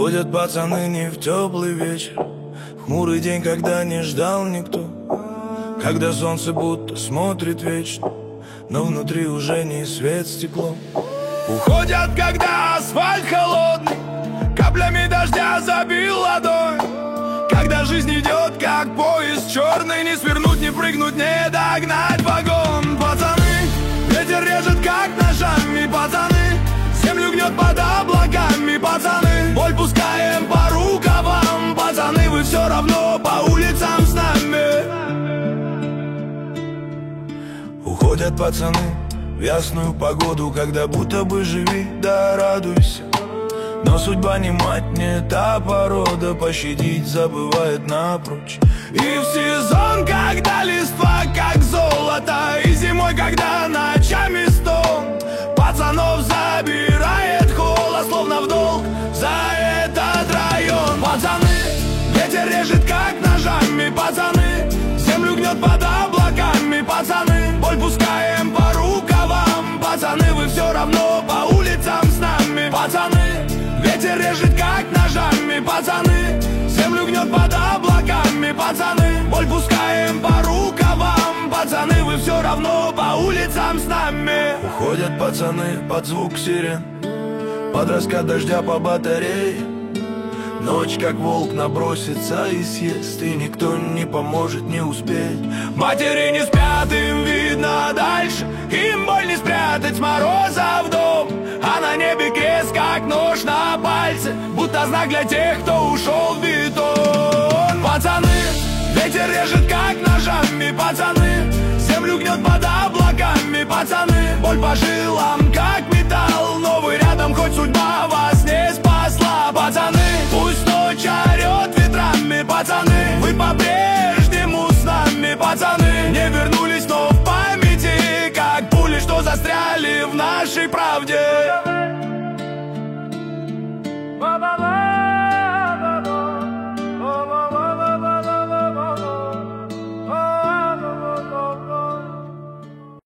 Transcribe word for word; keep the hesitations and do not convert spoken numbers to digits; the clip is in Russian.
Уходят пацаны не в теплый вечер, хмурый день, когда не ждал никто, когда солнце будто смотрит вечно, но внутри уже не свет с теплом. Уходят, когда асфальт холодный каплями дождя забил ладонь, когда жизнь идет как поезд черный, не свернуть, не прыгнуть, не догнать вагон. Пацаны, ветер режет как ножами, пацаны, землю гнет под облаками, пацаны, боль пускаем по рукавам, пацаны, вы все равно по улицам с нами. Уходят пацаны в ясную погоду, когда будто бы живи да радуйся, но судьба не мать, не та порода, пощадить забывает напрочь. И в сезон, когда листва как золото, и зимой, когда ночами стон, пацанов забирает холод, словно в долг за этот район. Пацаны, ветер режет как ножами, пацаны, землю гнет под облаками, пацаны, боль пускаем по рукавам, пацаны, вы все равно по улицам с нами. Пацаны, ветер режет как ножами, пацаны, землю гнет под облаками, пацаны, боль пускаем по рукавам, пацаны, вы все равно по улицам с нами. Уходят пацаны под звук сирен, под раскат дождя по батарее. Ночь как волк набросится и съест, и никто не поможет, не успеть. Матери не спят, им видно дальше, им боль не спрятать с мороза в дом, а на небе крест как нож на пальце, будто знак для тех, кто ушел в бетон. Пацаны, ветер режет как ножами, пацаны, землю гнет под облаками, пацаны, боль по жилам как металл, но вы рядом, хоть судьба вас не спасла. Пацаны, пусть ночь орет ветрами, пацаны, вы по-прежнему с нами, пацаны, не вернулись, но в памяти как пули, что застряли в нашей правде.